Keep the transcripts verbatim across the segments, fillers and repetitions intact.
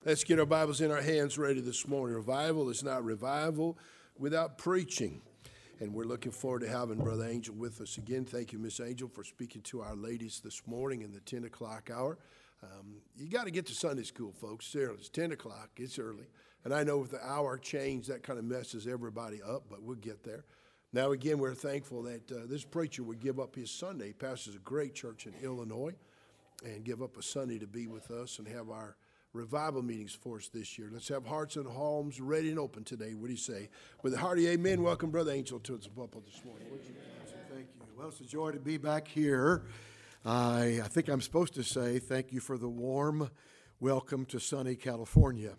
Let's get our Bibles in our hands ready this morning. Revival is not revival without preaching. And we're looking forward to having Brother Angel with us again. Thank you, Miss Angel, for speaking to our ladies this morning in the ten o'clock hour. Um, you got to get to Sunday school, folks. Seriously, it's ten o'clock. It's early. And I know with the hour change, that kind of messes everybody up, but we'll get there. Now, again, we're thankful that uh, this preacher would give up his Sunday. He pastors a great church in Illinois, and give up a Sunday to be with us and have our revival meetings for us this year. Let's have hearts and homes ready and open today. What do you say? With a hearty amen, welcome Brother Angel to the pulpit this morning. Thank you. Well, it's a joy to be back here. I, I think I'm supposed to say thank you for the warm welcome to sunny California.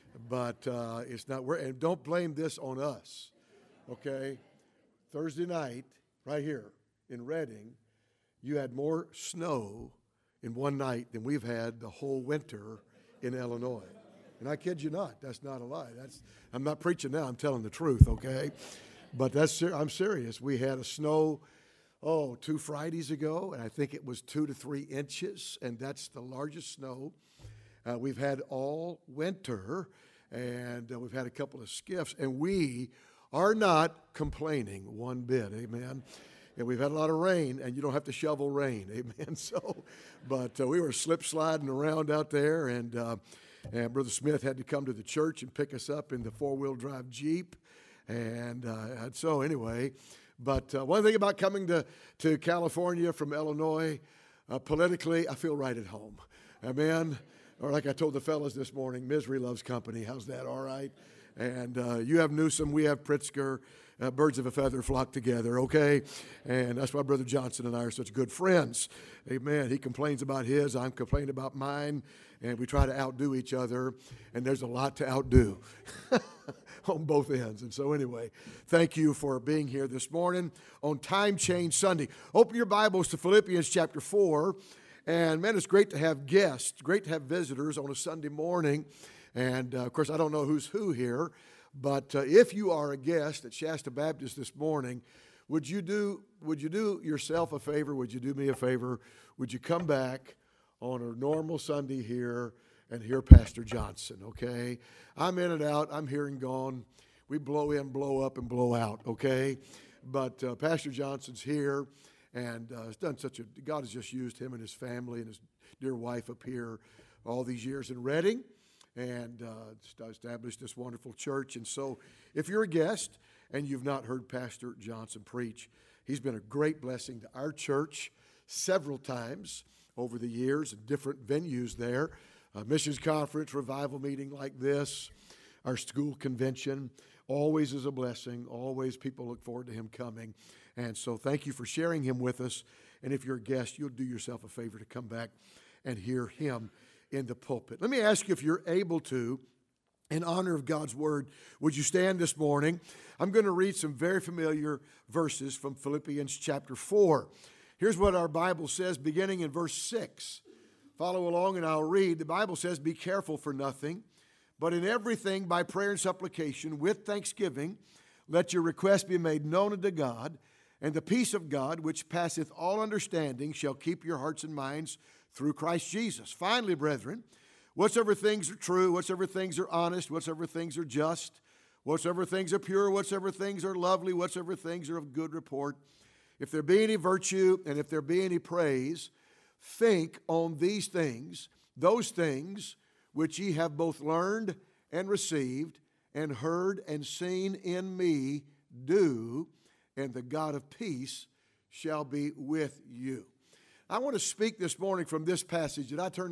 But uh, it's not, we're, and don't blame this on us, okay? Thursday night, right here in Redding, you had more snow in one night than we've had the whole winter in Illinois. And I kid you not, that's not a lie. That's I'm not preaching now, I'm telling the truth, okay? But that's I'm serious. We had a snow, oh, two Fridays ago, and I think it was two to three inches, and that's the largest snow uh, we've had all winter, and uh, we've had a couple of skiffs, and we are not complaining one bit, amen? And we've had a lot of rain, and you don't have to shovel rain, amen. So, but uh, we were slip sliding around out there, and uh, and Brother Smith had to come to the church and pick us up in the four wheel drive Jeep, and uh, so anyway. But uh, one thing about coming to to California from Illinois, uh, politically, I feel right at home, amen. Or like I told the fellas this morning, misery loves company. How's that? All right. And uh, you have Newsom, we have Pritzker. Uh, birds of a feather flock together, okay? And that's why Brother Johnson and I are such good friends. Amen. He complains about his, I'm complaining about mine, and we try to outdo each other, and there's a lot to outdo on both ends. And so anyway, thank you for being here this morning on Time Change Sunday. Open your Bibles to Philippians chapter four, and man, it's great to have guests, great to have visitors on a Sunday morning. And uh, of course, I don't know who's who here, but uh, if you are a guest at Shasta Baptist this morning, would you do would you do yourself a favor? Would you do me a favor? Would you come back on a normal Sunday here and hear Pastor Johnson, okay? I'm in and out. I'm here and gone. We blow in, blow up, and blow out, okay? But uh, Pastor Johnson's here, and uh, has done such a, God has just used him and his family and his dear wife up here all these years in Redding, and uh, established this wonderful church. And so if you're a guest and you've not heard Pastor Johnson preach, he's been a great blessing to our church several times over the years in different venues there. A missions conference, revival meeting like this, our school convention, always is a blessing. Always people look forward to him coming. And so thank you for sharing him with us. And if you're a guest, you'll do yourself a favor to come back and hear him in the pulpit. Let me ask you, if you're able to, in honor of God's word, would you stand this morning? I'm going to read some very familiar verses from Philippians chapter four. Here's what our Bible says, beginning in verse six. Follow along and I'll read. The Bible says, "Be careful for nothing, but in everything by prayer and supplication with thanksgiving, let your requests be made known unto God, and the peace of God, which passeth all understanding, shall keep your hearts and minds through Christ Jesus. Finally, brethren, whatsoever things are true, whatsoever things are honest, whatsoever things are just, whatsoever things are pure, whatsoever things are lovely, whatsoever things are of good report, if there be any virtue and if there be any praise, think on these things, those things which ye have both learned and received and heard and seen in me, do, and the God of peace shall be with you." I want to speak this morning from this passage that I turned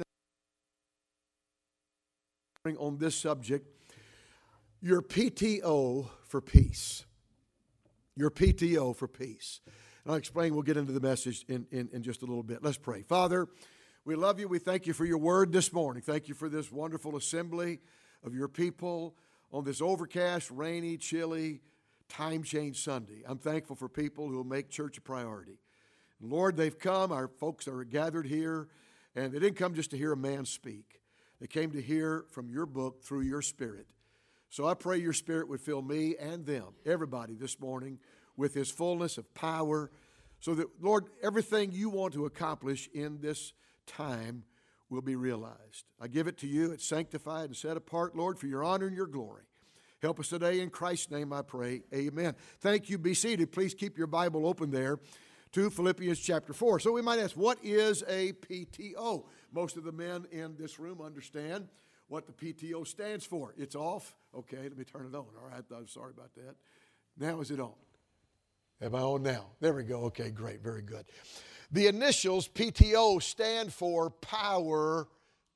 on this subject, your P T O for peace. Your P T O for peace. And I'll explain, we'll get into the message in, in, in just a little bit. Let's pray. Father, we love you. We thank you for your word this morning. Thank you for this wonderful assembly of your people on this overcast, rainy, chilly, time change Sunday. I'm thankful for people who will make church a priority. Lord, they've come, our folks are gathered here, and they didn't come just to hear a man speak. They came to hear from your book through your Spirit. So I pray your Spirit would fill me and them, everybody this morning, with his fullness of power, so that, Lord, everything you want to accomplish in this time will be realized. I give it to you. It's sanctified and set apart, Lord, for your honor and your glory. Help us today. In Christ's name I pray. Amen. Thank you. Be seated. Please keep your Bible open there to Philippians chapter four. So we might ask, what is a P T O? Most of the men in this room understand what the P T O stands for. It's off. Okay, let me turn it on. All right, I'm sorry about that. Now is it on? Am I on now? There we go. Okay, great. Very good. The initials P T O stand for Power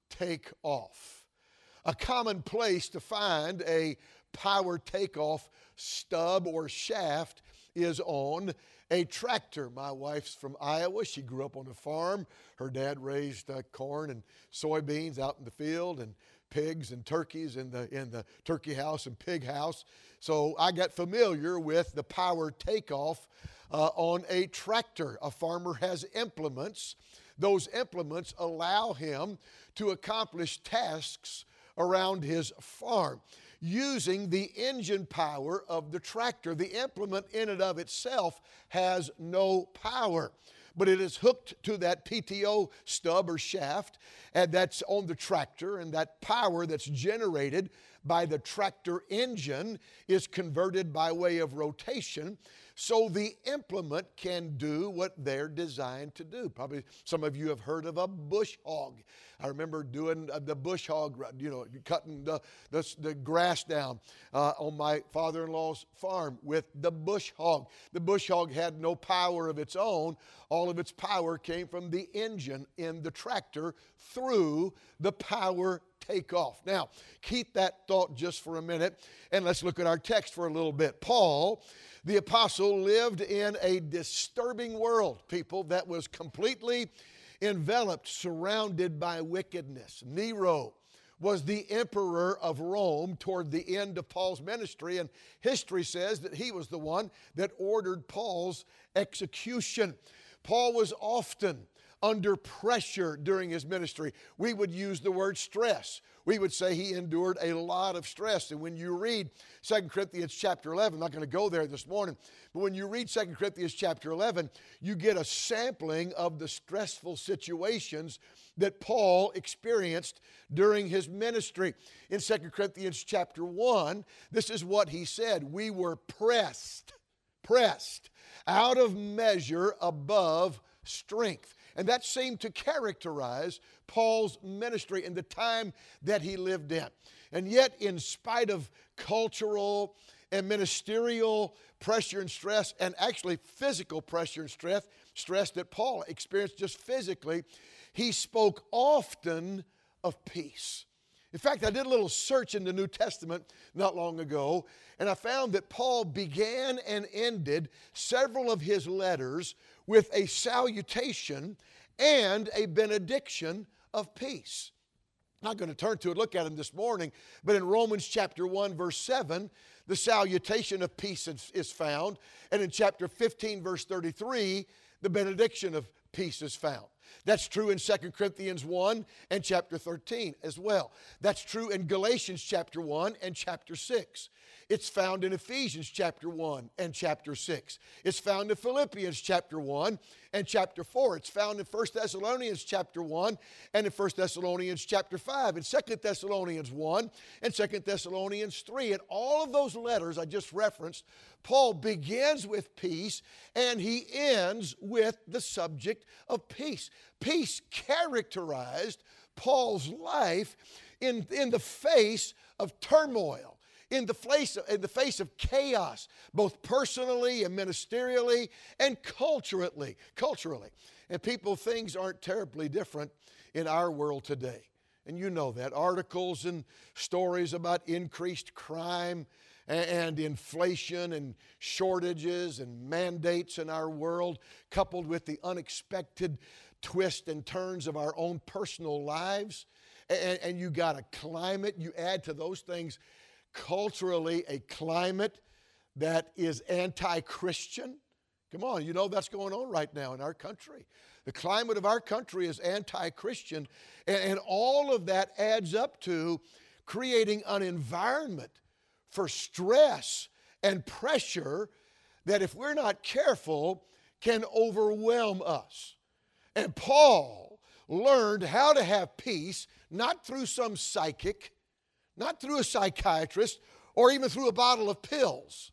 Takeoff. A common place to find a power takeoff stub or shaft is on a tractor. My wife's from Iowa. She grew up on a farm. Her dad raised uh, corn and soybeans out in the field, and pigs and turkeys in the in the turkey house and pig house. So I got familiar with the power takeoff uh, on a tractor. A farmer has implements. Those implements allow him to accomplish tasks around his farm using the engine power of the tractor. The implement in and of itself has no power, but it is hooked to that P T O stub or shaft, and that's on the tractor, and that power that's generated by the tractor engine is converted by way of rotation, so the implement can do what they're designed to do. Probably some of you have heard of a bush hog. I remember doing the bush hog, you know, cutting the, the, the grass down uh, on my father-in-law's farm with the bush hog. The bush hog had no power of its own. All of its power came from the engine in the tractor through the power takeoff. Now, keep that thought just for a minute, and let's look at our text for a little bit. Paul, the apostle, lived in a disturbing world, people, that was completely enveloped, surrounded by wickedness. Nero was the emperor of Rome toward the end of Paul's ministry, and history says that he was the one that ordered Paul's execution. Paul was often under pressure during his ministry. We would use the word stress. We would say he endured a lot of stress. And when you read Second Corinthians chapter eleven, I'm not going to go there this morning, but when you read Second Corinthians chapter eleven, you get a sampling of the stressful situations that Paul experienced during his ministry. In Second Corinthians chapter one, this is what he said: we were pressed, pressed out of measure above strength. And that seemed to characterize Paul's ministry in the time that he lived in. And yet, in spite of cultural and ministerial pressure and stress, and actually physical pressure and stress, stress that Paul experienced just physically, he spoke often of peace. In fact, I did a little search in the New Testament not long ago, and I found that Paul began and ended several of his letters with a salutation and a benediction of peace. I'm not going to turn to it, look at them this morning, but in Romans chapter one, verse seven, the salutation of peace is, is found, and in chapter fifteen, verse thirty-three, the benediction of peace is found. That's true in Second Corinthians one and chapter thirteen as well. That's true in Galatians chapter one and chapter six. It's found in Ephesians chapter one and chapter six. It's found in Philippians chapter one and chapter four. It's found in First Thessalonians chapter one and in First Thessalonians chapter five, and Second Thessalonians one and Second Thessalonians three. And all of those letters I just referenced, Paul begins with peace and he ends with the subject of peace. Peace characterized Paul's life in, in the face of turmoil, in the face of, in the face of chaos, both personally and ministerially and culturally. Culturally, and people, things aren't terribly different in our world today, and you know that. Articles and stories about increased crime and inflation and shortages and mandates in our world, coupled with the unexpected twists and turns of our own personal lives. And, and you got a climate, you add to those things culturally a climate that is anti-Christian. Come on, you know that's going on right now in our country. The climate of our country is anti-Christian, and, and all of that adds up to creating an environment for stress and pressure that, if we're not careful, can overwhelm us. And Paul learned how to have peace, not through some psychic, not through a psychiatrist, or even through a bottle of pills.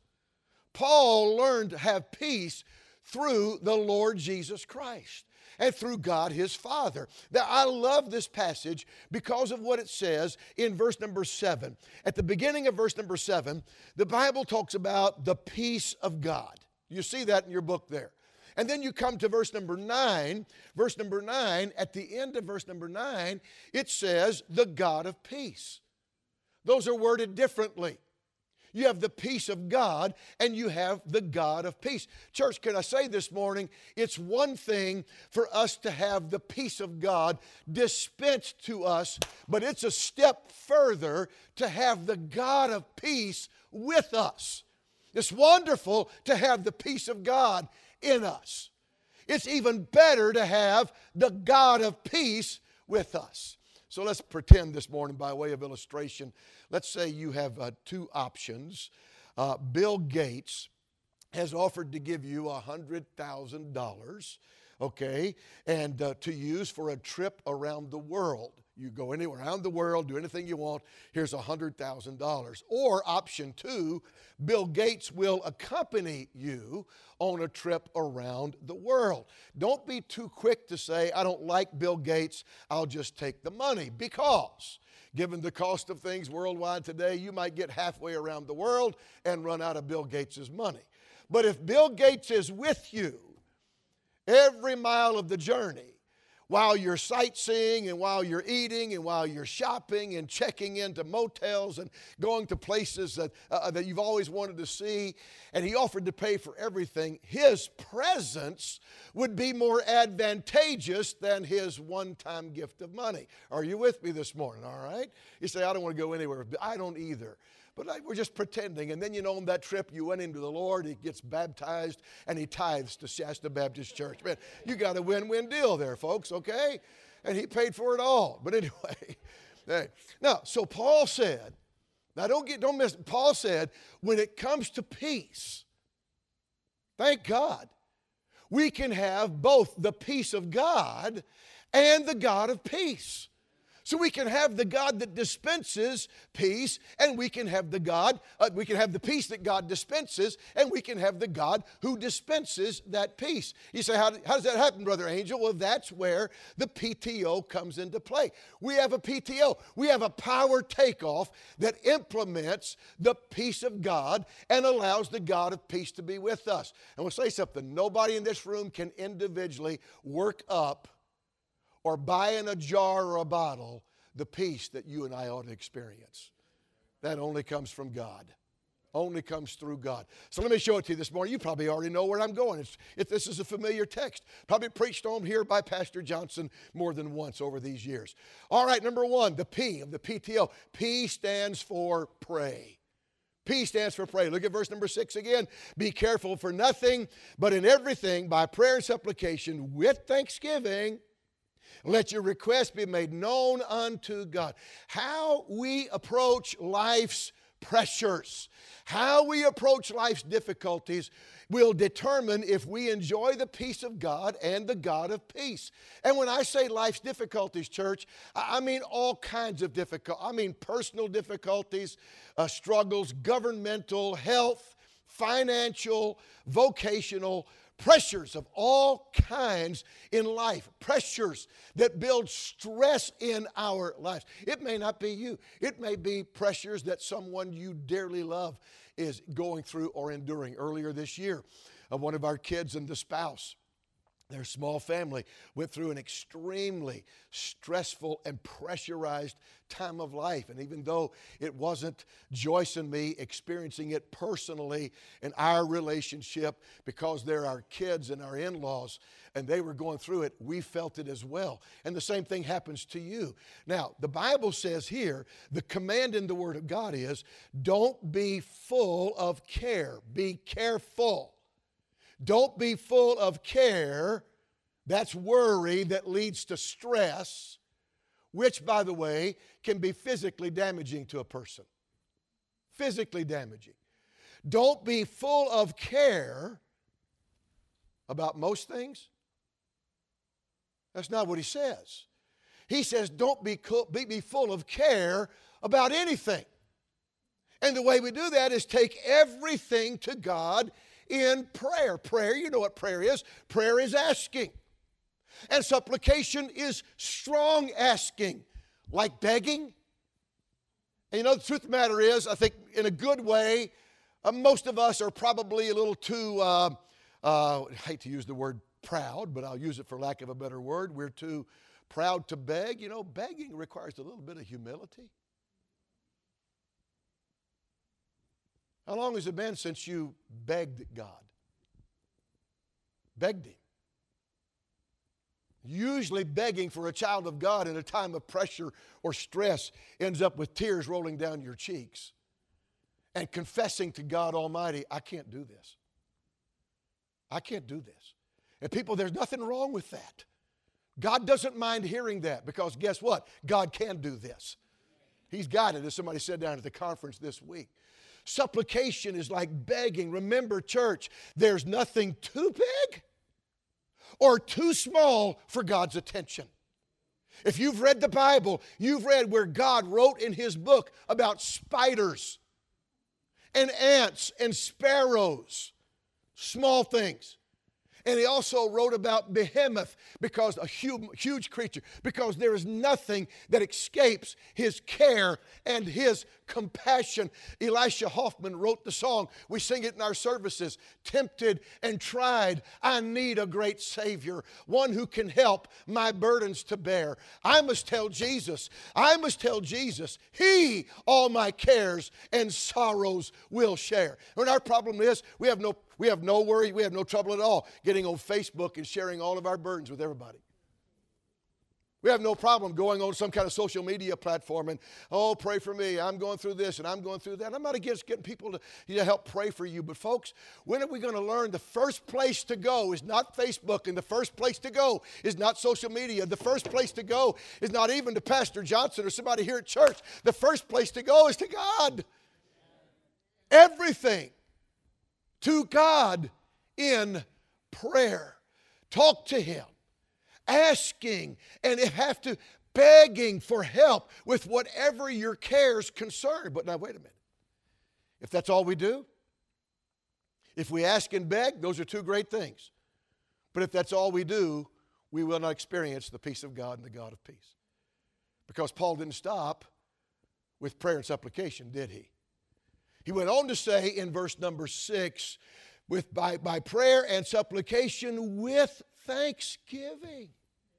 Paul learned to have peace through the Lord Jesus Christ and through God his Father. Now, I love this passage because of what it says in verse number seven. At the beginning of verse number seven, the Bible talks about the peace of God. You see that in your book there. And then you come to verse number nine. Verse number nine, at the end of verse number nine, it says, the God of peace. Those are worded differently. You have the peace of God and you have the God of peace. Church, can I say this morning, it's one thing for us to have the peace of God dispensed to us, but it's a step further to have the God of peace with us. It's wonderful to have the peace of God in us. It's even better to have the God of peace with us. So let's pretend this morning, by way of illustration, let's say you have uh, two options. Uh, Bill Gates has offered to give you one hundred thousand dollars, okay, and uh, to use for a trip around the world. You go anywhere around the world, do anything you want, here's one hundred thousand dollars. Or option two, Bill Gates will accompany you on a trip around the world. Don't be too quick to say, I don't like Bill Gates, I'll just take the money. Because given the cost of things worldwide today, you might get halfway around the world and run out of Bill Gates' money. But if Bill Gates is with you every mile of the journey, while you're sightseeing and while you're eating and while you're shopping and checking into motels and going to places that, uh, that you've always wanted to see, and he offered to pay for everything, his presence would be more advantageous than his one-time gift of money. Are you with me this morning, all right? You say, I don't want to go anywhere. I don't either. But like, we're just pretending. And then, you know, on that trip, you went into the Lord, he gets baptized, and he tithes to Shasta Baptist Church. Man, you got a win-win deal there, folks, okay? And he paid for it all. But anyway, hey. Now, so Paul said, now don't get, don't miss, Paul said, when it comes to peace, thank God, we can have both the peace of God and the God of peace. So we can have the God that dispenses peace, and we can have the God, uh, we can have the peace that God dispenses, and we can have the God who dispenses that peace. You say, how, how does that happen, Brother Angel? Well, that's where the P T O comes into play. We have a P T O. We have a power takeoff that implements the peace of God and allows the God of peace to be with us. And we'll say something. Nobody in this room can individually work up or buy in a jar or a bottle the peace that you and I ought to experience. That only comes from God. Only comes through God. So let me show it to you this morning. You probably already know where I'm going. It's, if this is a familiar text, probably preached on here by Pastor Johnson more than once over these years. All right, number one, the P of the P T O. P stands for pray. P stands for pray. Look at verse number six again. Be careful for nothing, but in everything by prayer and supplication with thanksgiving, let your requests be made known unto God. How we approach life's pressures, how we approach life's difficulties will determine if we enjoy the peace of God and the God of peace. And when I say life's difficulties, church, I mean all kinds of difficulties. I mean personal difficulties, uh, struggles, governmental, health, financial, vocational, pressures of all kinds in life, pressures that build stress in our lives. It may not be you. It may be pressures that someone you dearly love is going through or enduring. Earlier this year, uh, one of our kids and the spouse, their small family, went through an extremely stressful and pressurized time of life. And even though it wasn't Joyce and me experiencing it personally in our relationship, because they're our kids and our in-laws, and they were going through it, we felt it as well. And the same thing happens to you. Now, the Bible says here, the command in the Word of God is, don't be full of care. Be careful. Don't be full of care. That's worry that leads to stress, which, by the way, can be physically damaging to a person. Physically damaging. Don't be full of care about most things. That's not what he says. He says, don't be, be, be full of care about anything. And the way we do that is take everything to God in prayer. Prayer, you know what prayer is. Prayer is asking. And supplication is strong asking, like begging. And you know, the truth of the matter is, I think in a good way, uh, most of us are probably a little too, uh, uh, I hate to use the word proud, but I'll use it for lack of a better word. We're too proud to beg. You know, begging requires a little bit of humility. How long has it been since you begged God? Begged Him. Usually begging for a child of God in a time of pressure or stress ends up with tears rolling down your cheeks and confessing to God Almighty, I can't do this. I can't do this. And people, there's nothing wrong with that. God doesn't mind hearing that because guess what? God can do this. He's got it, as somebody said down at the conference this week. Supplication is like begging. Remember, church, there's nothing too big or too small for God's attention. If you've read the Bible, you've read where God wrote in His book about spiders and ants and sparrows, small things. And He also wrote about behemoth, because a huge, huge creature, because there is nothing that escapes His care and His compassion. Elisha Hoffman wrote the song. We sing it in our services. Tempted and tried, I need a great Savior, one who can help my burdens to bear. I must tell Jesus, I must tell Jesus, He all my cares and sorrows will share. And our problem is we have no We have no worry, we have no trouble at all getting on Facebook and sharing all of our burdens with everybody. We have no problem going on some kind of social media platform and, oh, pray for me, I'm going through this and I'm going through that. I'm not against getting people to, you know, help pray for you, but folks, when are we going to learn the first place to go is not Facebook, and the first place to go is not social media. The first place to go is not even to Pastor Johnson or somebody here at church. The first place to go is to God. Everything to God in prayer. Talk to Him, asking, and if have to, begging for help with whatever your cares concern. But now wait a minute. If that's all we do, if we ask and beg, those are two great things. But if that's all we do, we will not experience the peace of God and the God of peace. Because Paul didn't stop with prayer and supplication, did he? He went on to say in verse number six, with by, by prayer and supplication with thanksgiving.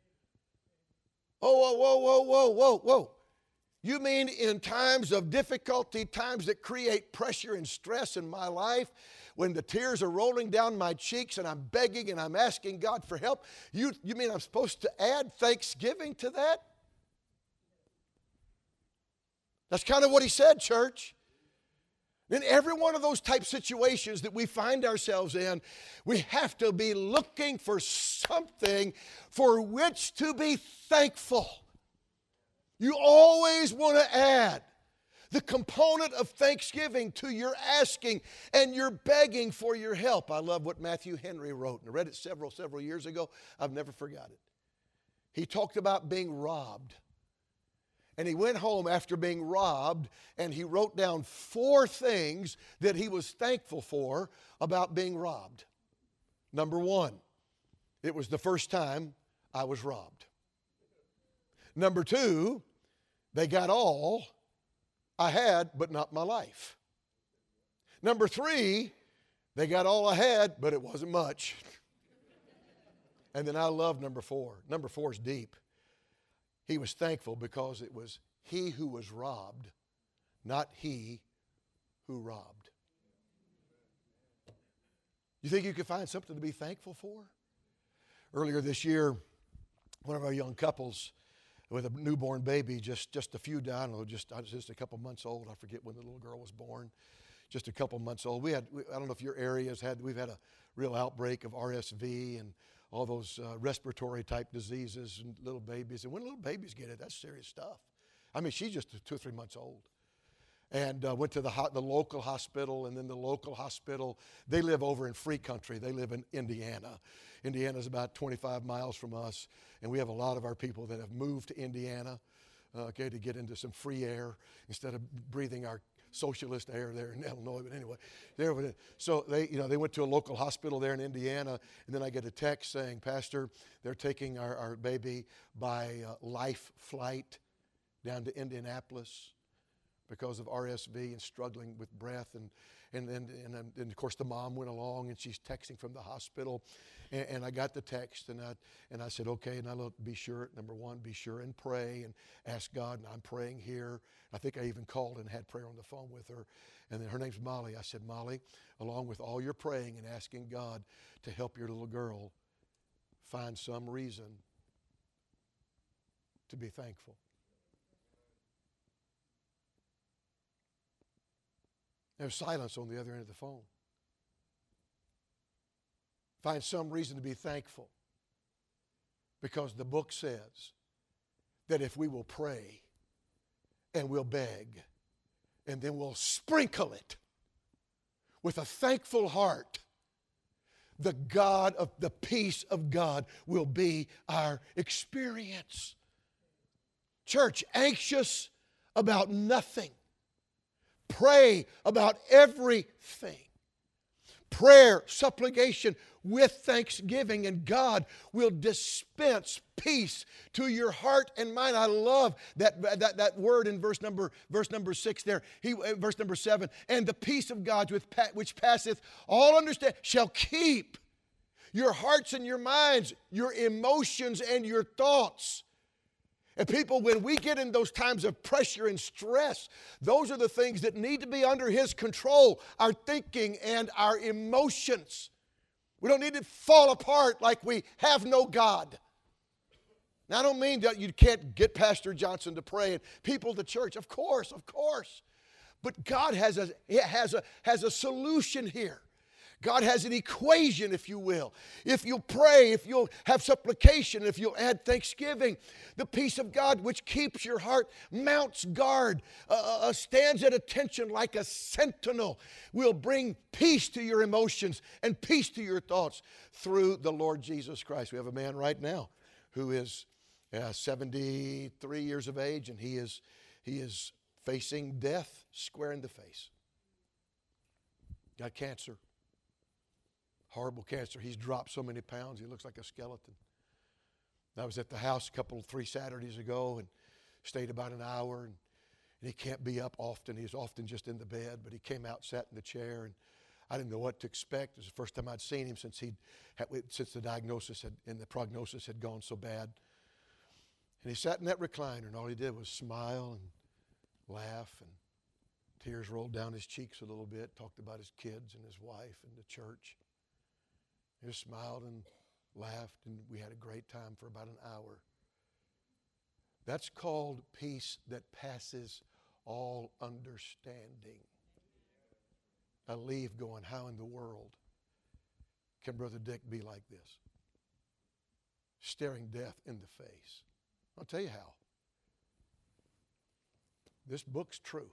Oh, whoa, whoa, whoa, whoa, whoa, whoa. You mean in times of difficulty, times that create pressure and stress in my life, when the tears are rolling down my cheeks and I'm begging and I'm asking God for help, you, you mean I'm supposed to add thanksgiving to that? That's kind of what he said, church. In every one of those type situations that we find ourselves in, we have to be looking for something for which to be thankful. You always want to add the component of thanksgiving to your asking and your begging for your help. I love what Matthew Henry wrote, and I read it several, several years ago. I've never forgot it. He talked about being robbed. And he went home after being robbed, and he wrote down four things that he was thankful for about being robbed. Number one, it was the first time I was robbed. Number two, they got all I had, but not my life. Number three, they got all I had, but it wasn't much. And then I love number four. Number four is deep. He was thankful because it was he who was robbed, not he who robbed. You think you could find something to be thankful for? Earlier this year, one of our young couples with a newborn baby, just, just a few down, just, just a couple months old. I forget when the little girl was born. Just a couple months old. We had, I don't know if your area has had, we've had a real outbreak of R S V and all those uh, respiratory type diseases and little babies. And when little babies get it, that's serious stuff. I mean, she's just two or three months old. and uh, went to the, ho- the local hospital, and then the local hospital, they live over in free country. They live in Indiana. Indiana's about twenty-five miles from us, and we have a lot of our people that have moved to Indiana, uh, okay, to get into some free air instead of breathing our socialist air there in Illinois. But anyway, there. So they, you know, they went to a local hospital there in Indiana, and then I get a text saying, Pastor, they're taking our, our baby by uh, life flight down to Indianapolis because of R S V and struggling with breath. And and and, and, and of course the mom went along, and she's texting from the hospital. And, and I got the text, and I and I said, okay, and I look, be sure, number one, be sure and pray and ask God, and I'm praying here. I think I even called and had prayer on the phone with her. And then her name's Molly. I said, Molly, along with all your praying and asking God to help your little girl, find some reason to be thankful. There's silence on the other end of the phone. Find some reason to be thankful, because the book says that if we will pray and we'll beg and then we'll sprinkle it with a thankful heart, the God of the peace of God will be our experience. Church, anxious about nothing. Pray about everything. Prayer, supplication with thanksgiving, and God will dispense peace to your heart and mind. I love that, that, that word in verse number, verse number six there. He, verse number seven. And the peace of God with, which passeth all understanding shall keep your hearts and your minds, your emotions and your thoughts. And people, when we get in those times of pressure and stress, those are the things that need to be under His control, our thinking and our emotions. We don't need to fall apart like we have no God. Now, I don't mean that you can't get Pastor Johnson to pray and people to church. Of course, of course. But God has a, has a, has a solution here. God has an equation, if you will. If you'll pray, if you'll have supplication, if you'll add thanksgiving, the peace of God which keeps your heart mounts guard, uh, uh, stands at attention like a sentinel, will bring peace to your emotions and peace to your thoughts through the Lord Jesus Christ. We have a man right now who is uh, seventy-three years of age, and he is, he is facing death square in the face. Got cancer. Horrible cancer. He's dropped so many pounds, he looks like a skeleton. I was at the house a couple, three Saturdays ago and stayed about an hour. And, and he can't be up often. He's often just in the bed, but he came out, sat in the chair, and I didn't know what to expect. It was the first time I'd seen him since he'd had, since the diagnosis had, and the prognosis had gone so bad. And he sat in that recliner, and all he did was smile and laugh, and tears rolled down his cheeks a little bit. Talked about his kids and his wife and the church. He just smiled and laughed, and we had a great time for about an hour. That's called peace that passes all understanding. I leave going, how in the world can Brother Dick be like this? Staring death in the face. I'll tell you how. This book's true.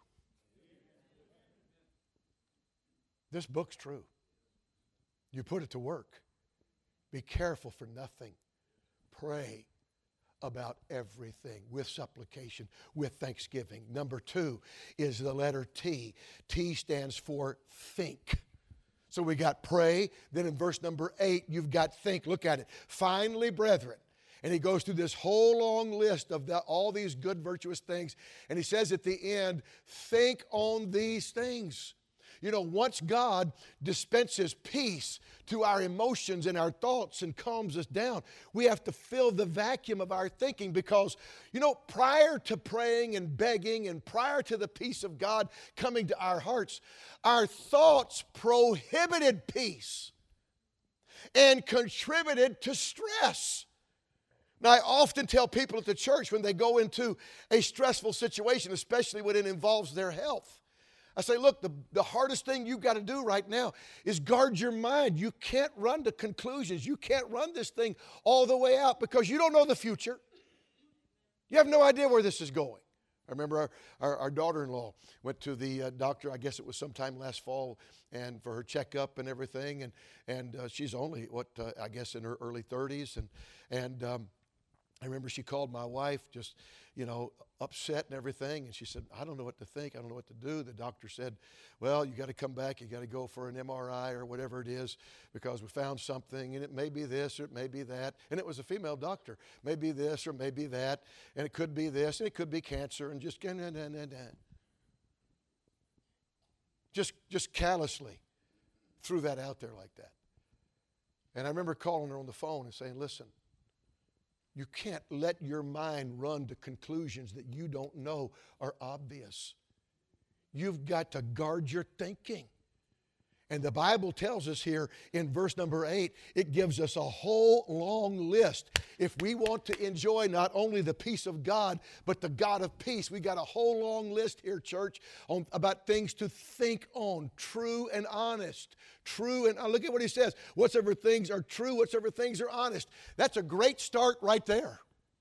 This book's true. You put it to work. Be careful for nothing. Pray about everything with supplication, with thanksgiving. Number two is the letter T. T stands for think. So we got pray. Then in verse number eight, you've got think. Look at it. Finally, brethren. And he goes through this whole long list of the, all these good, virtuous things. And he says at the end, think on these things. You know, once God dispenses peace to our emotions and our thoughts and calms us down, we have to fill the vacuum of our thinking, because, you know, prior to praying and begging and prior to the peace of God coming to our hearts, our thoughts prohibited peace and contributed to stress. Now, I often tell people at the church when they go into a stressful situation, especially when it involves their health, I say, look, the, the hardest thing you've got to do right now is guard your mind. You can't run to conclusions. You can't run this thing all the way out, because you don't know the future. You have no idea where this is going. I remember our, our, our daughter-in-law went to the uh, doctor, I guess it was sometime last fall, and for her checkup and everything, and and uh, she's only, what, uh, I guess in her early thirties, and, and um, I remember she called my wife just, you know, upset and everything, and she said, I don't know what to think, I don't know what to do. The doctor said, well, you got to come back, you got to go for an M R I or whatever it is, because we found something, and it may be this or it may be that. And it was a female doctor. Maybe this or maybe that, and it could be this, and it could be cancer, and just, just, just callously threw that out there like that. And I remember calling her on the phone and saying, listen, you can't let your mind run to conclusions that you don't know are obvious. You've got to guard your thinking. And the Bible tells us here in verse number eight, it gives us a whole long list. If we want to enjoy not only the peace of God, but the God of peace, we got a whole long list here, church, on, about things to think on, true and honest. True and, uh, look at what he says, whatsoever things are true, whatsoever things are honest. That's a great start right there.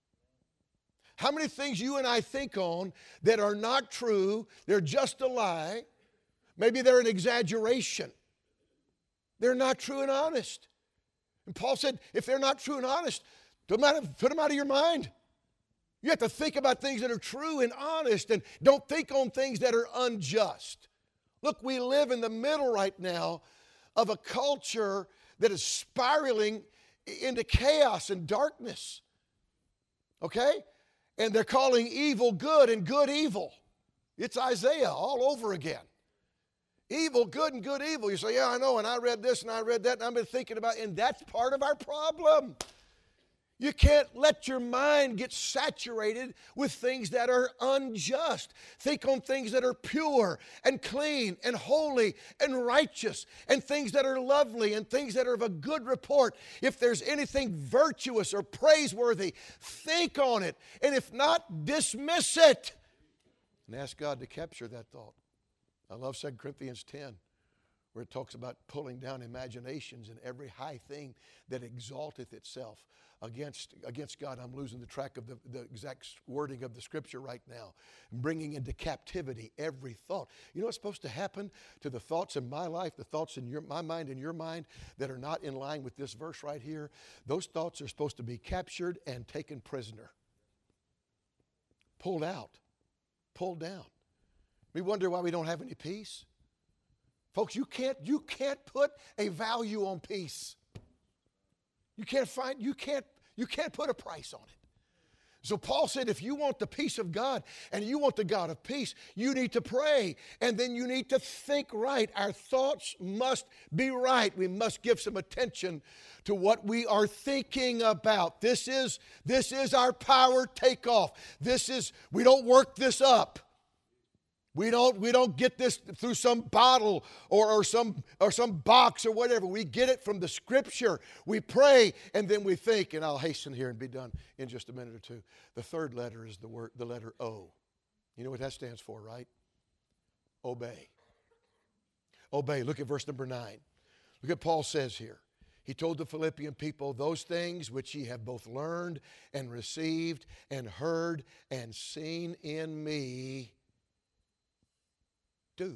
How many things you and I think on that are not true, they're just a lie, maybe they're an exaggeration. They're not true and honest. And Paul said, if they're not true and honest, put them out of, put them out of your mind. You have to think about things that are true and honest, and don't think on things that are unjust. Look, we live in the middle right now of a culture that is spiraling into chaos and darkness. Okay? And they're calling evil good and good evil. It's Isaiah all over again. Evil, good, and good, evil. You say, yeah, I know, and I read this, and I read that, and I've been thinking about it, and that's part of our problem. You can't let your mind get saturated with things that are unjust. Think on things that are pure, and clean, and holy, and righteous, and things that are lovely, and things that are of a good report. If there's anything virtuous or praiseworthy, think on it, and if not, dismiss it, and ask God to capture that thought. I love Second Corinthians ten, where it talks about pulling down imaginations and every high thing that exalteth itself against, against God. I'm losing the track of the, the exact wording of the scripture right now. Bringing into captivity every thought. You know what's supposed to happen to the thoughts in my life, the thoughts in your, my mind and your mind that are not in line with this verse right here? Those thoughts are supposed to be captured and taken prisoner. Pulled out. Pulled down. We wonder why we don't have any peace. Folks, you can't, you can't put a value on peace. You can't find, you can't, you can't put a price on it. So Paul said, if you want the peace of God and you want the God of peace, you need to pray, and then you need to think right. Our thoughts must be right. We must give some attention to what we are thinking about. This is, this is our power takeoff. This is, we don't work this up. We don't, we don't get this through some bottle or, or, some, or some box or whatever. We get it from the Scripture. We pray, and then we think, and I'll hasten here and be done in just a minute or two. The third letter is the word, the letter O. You know what that stands for, right? Obey. Obey. Look at verse number nine. Look at what Paul says here. He told the Philippian people, those things which ye have both learned and received and heard and seen in me, do.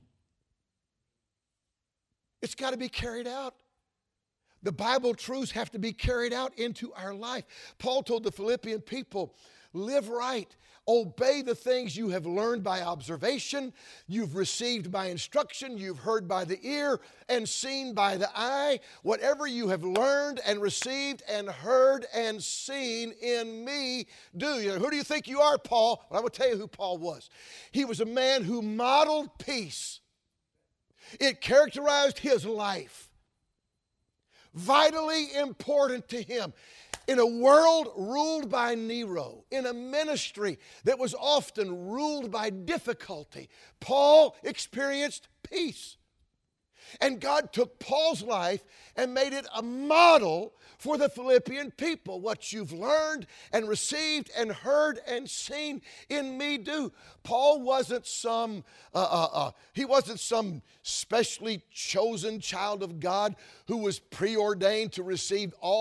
It's got to be carried out. The Bible truths have to be carried out into our life. Paul told the Philippian people, live right. Obey the things you have learned by observation, you've received by instruction, you've heard by the ear, and seen by the eye. Whatever you have learned and received and heard and seen in me, do. You know, who do you think you are, Paul? Well, I will tell you who Paul was. He was a man who modeled peace. It characterized his life. Vitally important to him. In a world ruled by Nero, in a ministry that was often ruled by difficulty, Paul experienced peace. And God took Paul's life and made it a model for the Philippian people. What you've learned and received and heard and seen in me, do. Paul wasn't some, uh, uh, uh, he wasn't some specially chosen child of God who was preordained to receive all the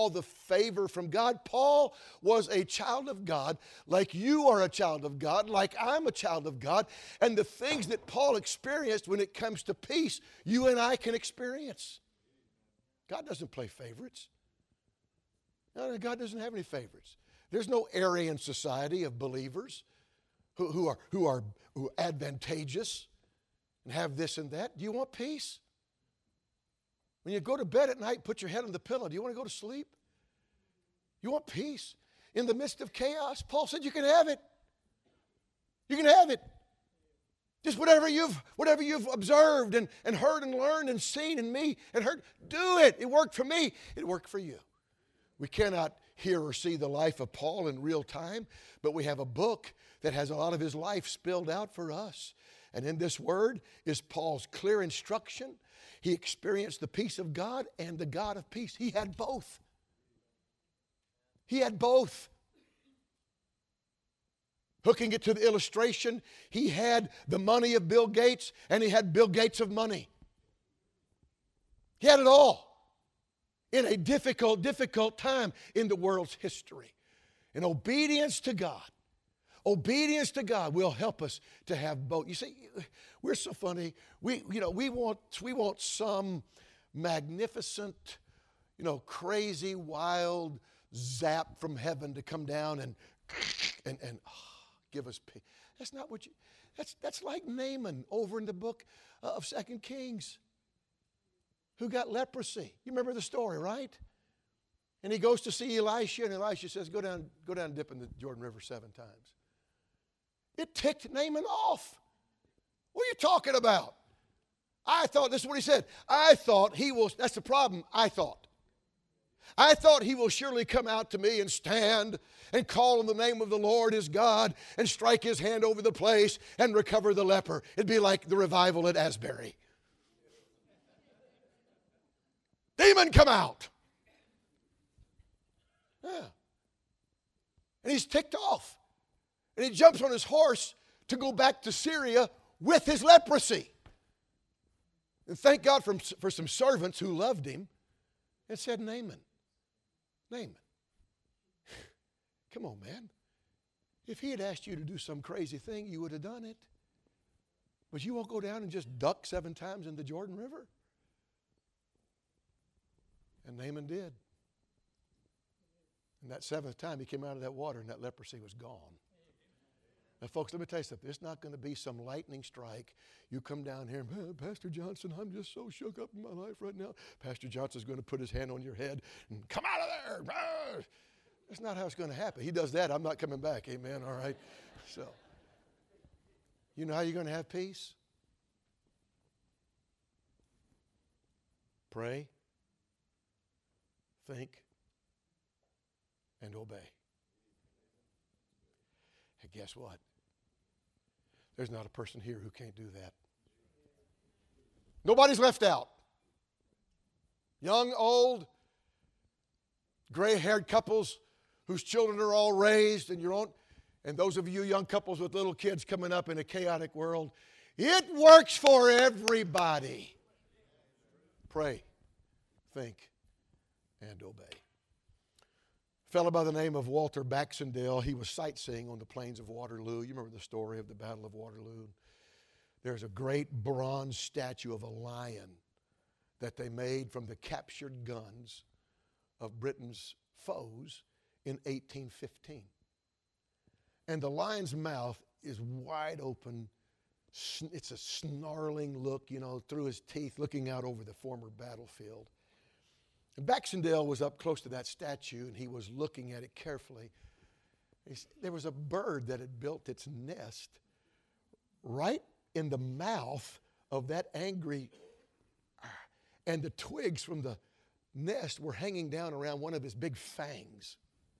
favor from God. Paul was a child of God, like you are a child of God, like I'm a child of God. And the things that Paul experienced when it comes to peace, you and I can experience. God doesn't play favorites. No, God doesn't have any favorites. There's no Aryan society of believers who, who, are, who, are, who are advantageous and have this and that. Do you want peace? When you go to bed at night, put your head on the pillow. Do you want to go to sleep? You want peace? In the midst of chaos, Paul said you can have it. You can have it. Just whatever you've, whatever you've observed and, and heard and learned and seen in me and heard, do it. It worked for me. It worked for you. We cannot hear or see the life of Paul in real time, but we have a book that has a lot of his life spilled out for us. And in this word is Paul's clear instruction. He experienced the peace of God and the God of peace. He had both. He had both. Hooking it to the illustration, he had the money of Bill Gates and he had Bill Gates of money. He had it all in a difficult, difficult time in the world's history. And obedience to God, obedience to God will help us to have both. You see, we're so funny. We, you know, we want, we want some magnificent, you know, crazy, wild zap from heaven to come down and, and, and oh, give us peace. That's not what you, that's, that's like Naaman over in the book of Second Kings, who got leprosy. You remember the story, right? And he goes to see Elisha, and Elisha says, go down, go down and dip in the Jordan River seven times. It ticked Naaman off. What are you talking about? I thought, this is what he said, I thought he will, that's the problem, I thought. I thought he will surely come out to me and stand and call on the name of the Lord his God and strike his hand over the place and recover the leper. It'd be like the revival at Asbury. Demon, come out. Yeah. And he's ticked off. And he jumps on his horse to go back to Syria with his leprosy. And thank God for, for some servants who loved him and said, Naaman, Naaman, come on, man. If he had asked you to do some crazy thing, you would have done it. But you won't go down and just duck seven times in the Jordan River. And Naaman did. And that seventh time he came out of that water and that leprosy was gone. Now, folks, let me tell you something. It's not going to be some lightning strike. You come down here, and, Pastor Johnson, I'm just so shook up in my life right now. Pastor Johnson's going to put his hand on your head and come out of there. That's not how it's going to happen. He does that, I'm not coming back. Amen, all right? So, you know how you're going to have peace? Pray, think, and obey. And guess what? There's not a person here who can't do that. Nobody's left out. Young, old, gray-haired couples whose children are all raised, and your own, and those of you young couples with little kids coming up in a chaotic world, it works for everybody. Pray, think, and obey. A fellow by the name of Walter Baxendale, he was sightseeing on the plains of Waterloo. You remember the story of the Battle of Waterloo. There's a great bronze statue of a lion that they made from the captured guns of Britain's foes in eighteen fifteen. And the lion's mouth is wide open. It's a snarling look, you know, through his teeth, looking out over the former battlefield. And Baxendale was up close to that statue, and he was looking at it carefully. There was a bird that had built its nest right in the mouth of that angry, and the twigs from the nest were hanging down around one of his big fangs.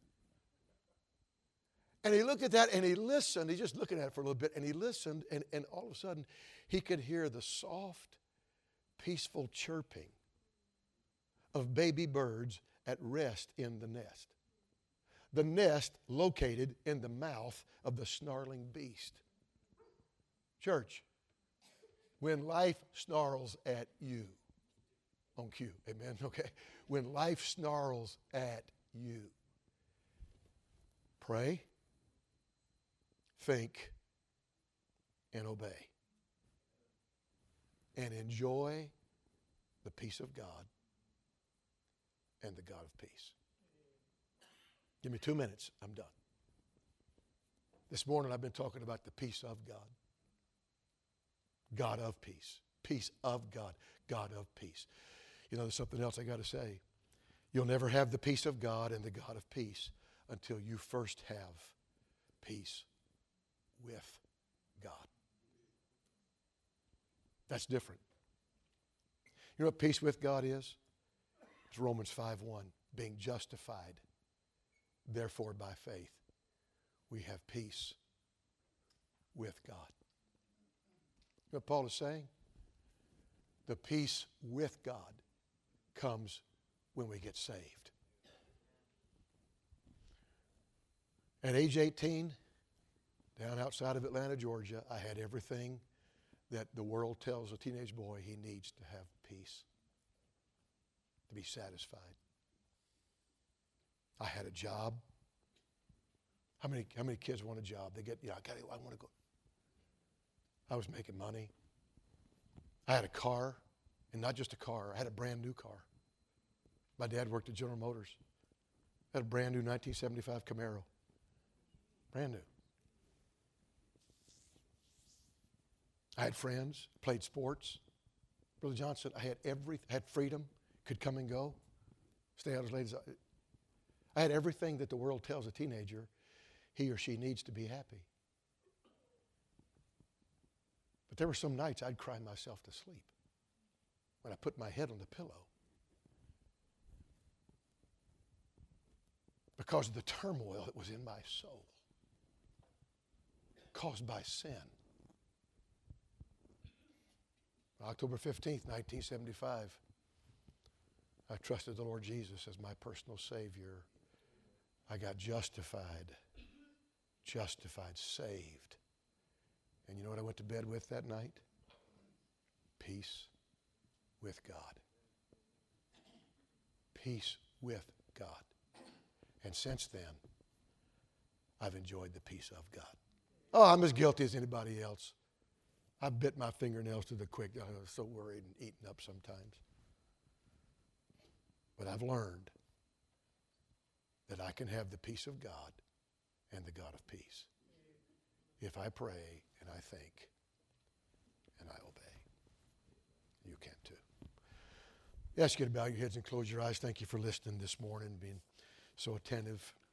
And he looked at that and he listened. He's just looking at it for a little bit, and he listened, and, and all of a sudden he could hear the soft, peaceful chirping of baby birds at rest in the nest. The nest located in the mouth of the snarling beast. Church, when life snarls at you, on cue, amen, okay? When life snarls at you. Pray, think, and obey. And enjoy the peace of God and the God of peace. Give me two minutes. I'm done. This morning I've been talking about the peace of God. God of peace. Peace of God. God of peace. You know, there's something else I got to say. You'll never have the peace of God and the God of peace until you first have peace with God. That's different. You know what peace with God is? It's Romans five one. Being justified, therefore by faith, we have peace with God. You know what Paul is saying? The peace with God comes when we get saved. At age eighteen, down outside of Atlanta, Georgia, I had everything that the world tells a teenage boy he needs to have peace, to be satisfied. I had a job. How many, how many kids want a job? They get, yeah, I, gotta, I want to go. I was making money. I had a car, and not just a car. I had a brand new car. My dad worked at General Motors. I had a brand new nineteen seventy-five Camaro. Brand new. I had friends, played sports. Brother John said I had every, had freedom, could come and go, stay out as late as I. I had everything that the world tells a teenager he or she needs to be happy. But there were some nights I'd cry myself to sleep when I put my head on the pillow because of the turmoil that was in my soul caused by sin. October fifteenth, nineteen seventy-five, I trusted the Lord Jesus as my personal Savior. I got justified, justified, saved. And you know what I went to bed with that night? Peace with God. Peace with God. And since then, I've enjoyed the peace of God. Oh, I'm as guilty as anybody else. I've bit my fingernails to the quick. I was so worried and eaten up sometimes. But I've learned that I can have the peace of God and the God of peace if I pray and I think and I obey. You can too. I ask you to bow your heads and close your eyes. Thank you for listening this morning, being so attentive.